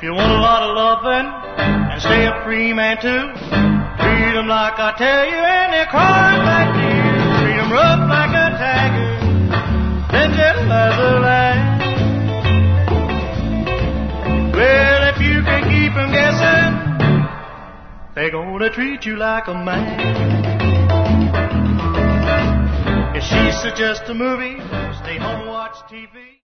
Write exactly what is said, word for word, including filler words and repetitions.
If you want a lot of loving and stay a free man too, treat 'em like I tell you and they'll cry like tears. Treat 'em rough like a tiger, then gentle as a lamb. Well, if you can keep 'em guessing, they're gonna treat you like a man. If she suggests a movie, stay home, watch T V.